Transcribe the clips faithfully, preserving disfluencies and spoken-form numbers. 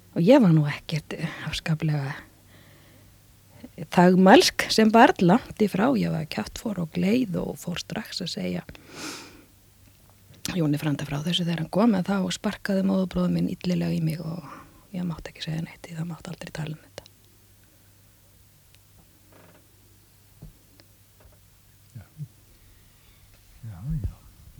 og ég var nú ekkert afskaplega þagmælsk sem barn, langt í frá. Ég var kjaftfor og gleið og fór strax að segja Jóni Franda frá þessu þegar hann kom, en þá sparkaði móðurbróður minn illilega í mig og ég mátti ekki segja neitt, það mátti aldrei tala um þetta. Já, já, já.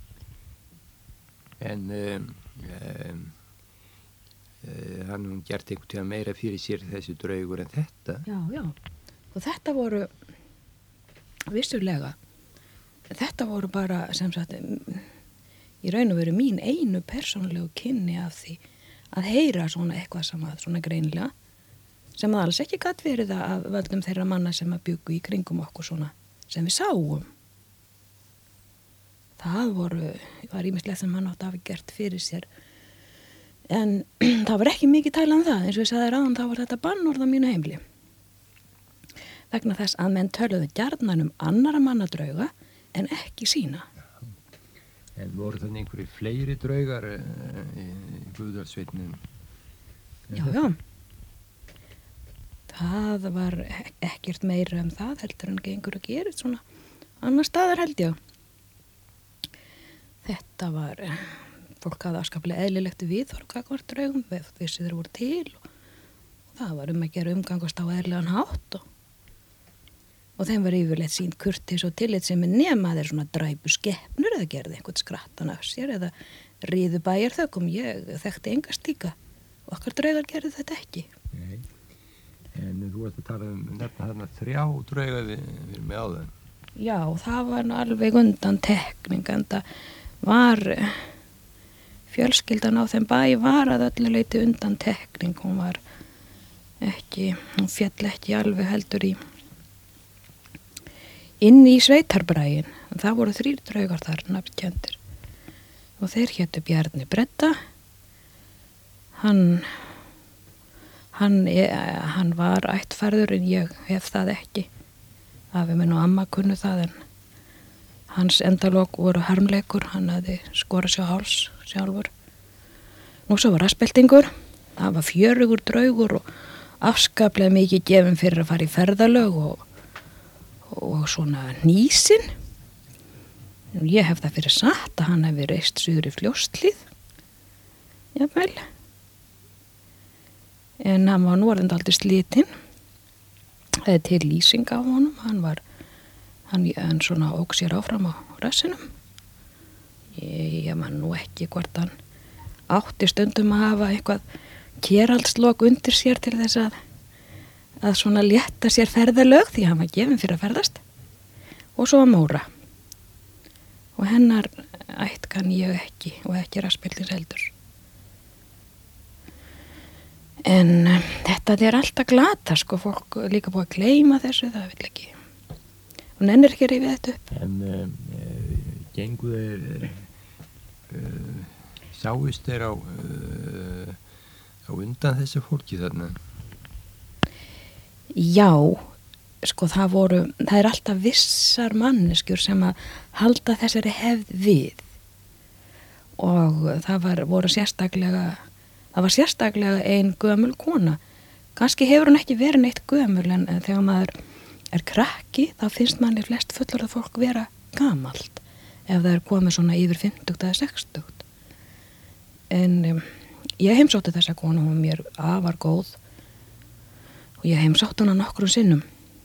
En um, um, uh, hann hún gert einhvern tíma meira fyrir sér þessi draugur en þetta. Já, já. Og þetta voru vissulega, þetta voru bara sem sagt í raun og veru mín einu persónulegu kynni af því að heyra svona eitthvað sem að svona greinilega sem að alls ekki gat verið að völdum þeirra manna sem að bjuggu í kringum okkur svona sem við sáum. Það voru, var ýmislegt sem hann átti að hafa gert fyrir sér, en það var ekki mikið talað um það, eins og ég sagði ráðan, þá var þetta bannorð á mínu heimili. Vegna þess að menn töluðu gjarnan um annara manna drauga en ekki sína. En voru þannig einhverju fleiri draugar uh, í Guðdalssveitinum? Já, já. Það var ekkert meira um það, heldur en gengur að gera svona annar staðar held ég. Þetta var, fólk hafði afskaplega eðlilegt viðhorf gagnvart draugum, vissi þeir voru til og, og það var um að gera umgangast á eðlilegan hátt og Og þeim var yfirleitt sínt kurteis og tillit sem er nema þeir svona dræpu skepnur eða gerði einhvern skrattan af sér eða riðu bæjarþökum. Ég þekkti enga stíka og okkar draugar gerði þetta ekki. Nei, en þú ert að tala um nefna þarna þrjá drauga við, við með áðan. Já, það var nú alveg undan tekning, en það var, fjölskyldan á þeim bæ var að öllu leyti undan tekning. Hún var ekki, hún féll ekki alveg heldur í inn í sveitarbræin. Það voru þrír draugar þar, nafnkenndir. Og þeir hétu Bjarni Bretta. Hann, hann, hann var ættfærður en ég hef það ekki. Afi minn og amma kunnu það, en hans endalok voru harmleikur. Hann hafði skorað sér háls sjálfur. Nú svo var raspeltingur. Það var fjörugur draugur og afskaplega mikið gefin fyrir að fara í ferðalög og og svona nýsin. Ég hef það fyrir satt að hann hefði reist suður í Fljótshlíð. Jafnvel. En hann var nú orðinn dálítið slitinn. Það er til lýsing á honum. Hann var, hann, hann svona ók sér áfram á rassinum. Ég, ég man nú ekki hvort hann átti stundum að hafa eitthvað keraldslok undir sér til þess að að svona létta sér ferðalög því hann var gefinn fyrir að ferðast. Og svo var Móra. Og hennar ætt kann ég ekki og ekki raspeltins heldur. En um, þetta er alltaf glata, sko, fólk líka búið að gleyma þessu, það vil ekki. Og nennir ekki rifið þetta upp. En um, uh, gengu þeir, uh, sáist þeir á, uh, á undan þessu fólki þarna? Já, sko það voru, það er alltaf vissar manneskjur sem að halda þessari hefð við og það var, voru sérstaklega, það var sérstaklega ein gömul kona. Kannski hefur hún ekki verið neitt gömul en þegar maður er krakki þá finnst manni flest fullorðið fólk vera gamalt ef það er komið svona yfir fimmtugt eða sextugt. En um, ég heimsótti þessa konu, hún var mér afar góð. Og ég heimsótt hana nokkrum sinnum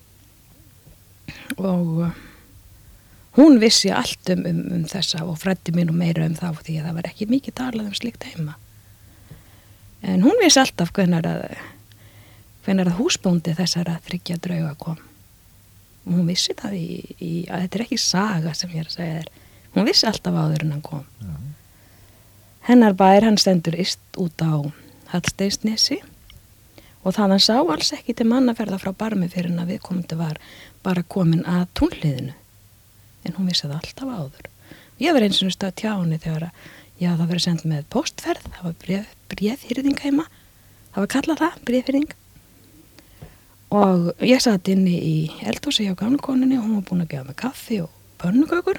og hún vissi allt um, um, um þessa og fræddi mín og meira um það því að það var ekki mikið talað um slíkt heima. En hún vissi alltaf hvenær að, hvenær að húsbóndi þessara þriggja drauga kom. Og hún vissi það í, í að þetta er ekki saga sem ég er að segja þér. Hún vissi alltaf áður en hann kom. Já. Hennar bær, hann stendur yst út á Hallsteinsnesi. Og það hann sá alls ekki til mannaferða frá Barmi fyrir en að viðkomandi var bara komin að túnliðinu. En hún vissi það alltaf áður. Ég var eins og stöð tjá henni þegar að já, það verið sendt með postferð, það var bréf, bréfhyrðing heima. Það var kallað það, bréfhyrðing. Og ég satt inni í eldhúsi hjá gamlakoninni og hún var búin að gefa mig kaffi og pönnukökur.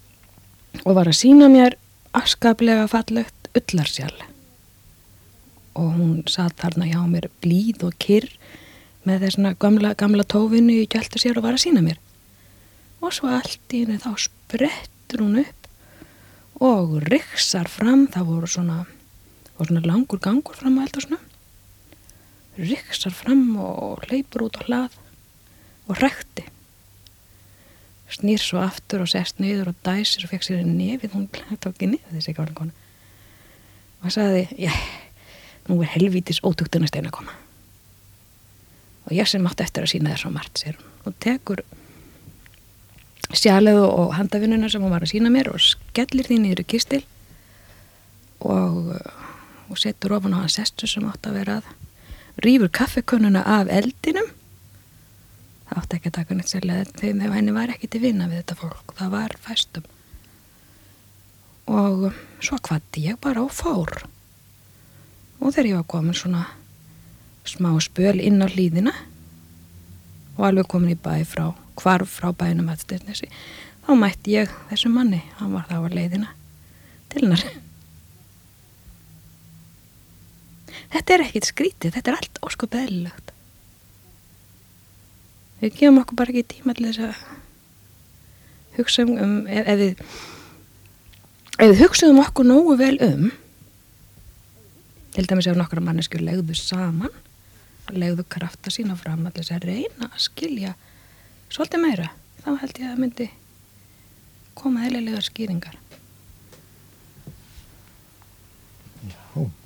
Og var að sýna mér afskaplega fallegt ullarsjal. og hún satt þarna hjá mér blíð og kyrr með þessna gamla, gamla tófinu í gjöldu sér og var að sína mér. Og svo allt í henni þá sprettur hún upp og riksar fram, það voru svona, voru svona langur gangur fram á eldhúsinu, riksar fram og hleypur út á hlað og hrækti. Snýr svo aftur og sest niður og dæsir og fekk sér nefið, hún tók í nefið þessi gamla kona. Og sagði, já, nú er helvítis ótuktinastein að koma. Og ég sem átti eftir að sína þér svo margt, sér hún. Og tekur sjalið og handavinnuna sem hún var að sína mér og skellir því niður í kistil og, og setur ofan á hann sestu sem átti að vera að, rífur kaffekönnuna af eldinum. Það átti ekki að taka neitt sérlega þegar henni var ekki til vinna við þetta fólk, það var fæstum. Og svo kvaddi ég bara og fór. Og þegar ég var komin svona smá spöl inn á hlíðina og alveg komin í bæ frá, hvarf frá bænum að Styrnesi, þá mætti ég þessum manni, hann var þá á leiðina til hennar. Þetta er ekkit skrítið, þetta er allt óskup eðlilegt. Við gefum okkur bara ekki tíma til þess að hugsa um, ef, ef við ef við hugsaðum okkur nógu vel um, til dæmis ef nokkra manneskjur legðu saman, legðu krafta sína fram að þess að reyna að skilja svolítið meira, þá held ég að það myndi koma eðlilegar skýringar. Já.